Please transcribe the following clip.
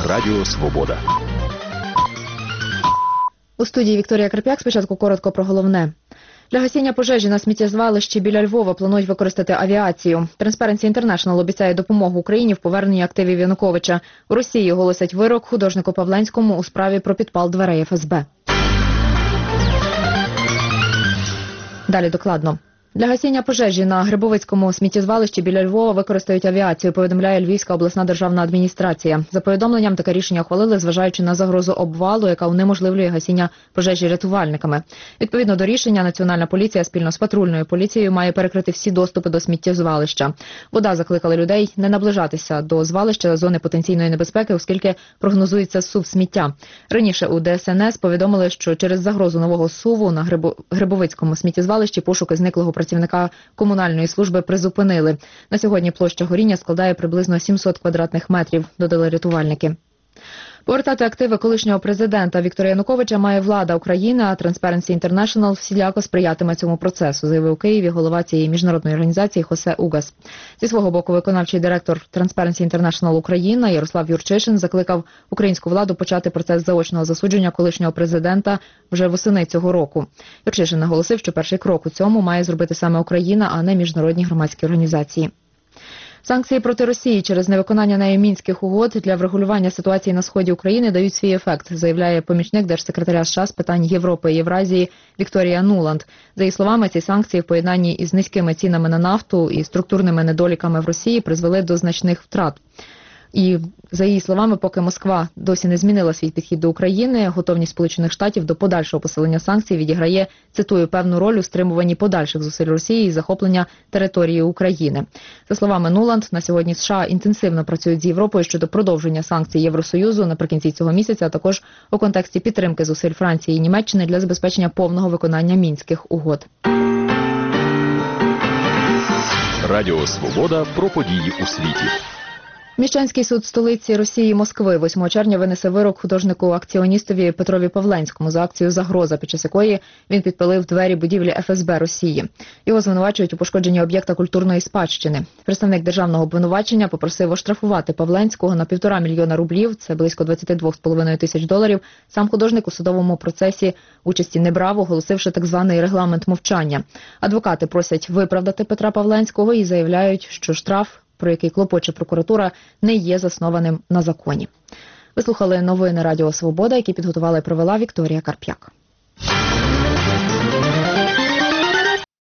Радіо Свобода. У студії Вікторія Карп'як. Спочатку коротко про головне. Для гасіння пожежі на сміттєзвалищі біля Львова планують використати авіацію. Transparency International обіцяє допомогу Україні в поверненні активів Януковича. У Росії оголосять вирок художнику Павленському у справі про підпал дверей ФСБ. Далі докладно. Для гасіння пожежі на Грибовицькому сміттєзвалищі біля Львова використають авіацію, повідомляє Львівська обласна державна адміністрація. За повідомленням, таке рішення ухвалили, зважаючи на загрозу обвалу, яка унеможливлює гасіння пожежі рятувальниками. Відповідно до рішення, Національна поліція спільно з патрульною поліцією має перекрити всі доступи до сміттєзвалища. ВОДА закликали людей не наближатися до звалища зони потенційної небезпеки, оскільки прогнозується сув сміття. Раніше у ДСНС повідомили, що через загрозу нового суву на Грибовицькому сміттєзвалищі пошуки зниклого працівника комунальної служби призупинили. На сьогодні площа горіння складає приблизно 700 квадратних метрів, додали рятувальники. Повертати активи колишнього президента Віктора Януковича має влада України, а Transparency International всіляко сприятиме цьому процесу, заявив у Києві голова цієї міжнародної організації Хосе Угас. Зі свого боку, виконавчий директор Transparency International Україна Ярослав Юрчишин закликав українську владу почати процес заочного засудження колишнього президента вже восени цього року. Юрчишин наголосив, що перший крок у цьому має зробити саме Україна, а не міжнародні громадські організації. Санкції проти Росії через невиконання нею Мінських угод для врегулювання ситуації на сході України дають свій ефект, заявляє помічник держсекретаря США з питань Європи і Євразії Вікторія Нуланд. За її словами, ці санкції в поєднанні із низькими цінами на нафту і структурними недоліками в Росії призвели до значних втрат. І, за її словами, поки Москва досі не змінила свій підхід до України, готовність Сполучених Штатів до подальшого посилення санкцій відіграє, цитую, певну роль у стримуванні подальших зусиль Росії і захоплення території України. За словами Нуланд, на сьогодні США інтенсивно працюють з Європою щодо продовження санкцій Євросоюзу наприкінці цього місяця, а також у контексті підтримки зусиль Франції і Німеччини для забезпечення повного виконання Мінських угод. Радіо Свобода про події у світі. Міщанський суд столиці Росії Москви 8 червня винесе вирок художнику-акціоністові Петрові Павленському за акцію «Загроза», під час якої він підпалив двері будівлі ФСБ Росії. Його звинувачують у пошкодженні об'єкта культурної спадщини. Представник державного обвинувачення попросив оштрафувати Павленського на 1,5 мільйона рублів, це близько 22,5 тисяч доларів. Сам художник у судовому процесі участі не брав, оголосивши так званий регламент мовчання. Адвокати просять виправдати Петра Павленського і заявляють, що штраф, про який клопоче прокуратура, не є заснованим на законі. Ви слухали новини Радіо Свобода, які підготувала і провела Вікторія Карп'як.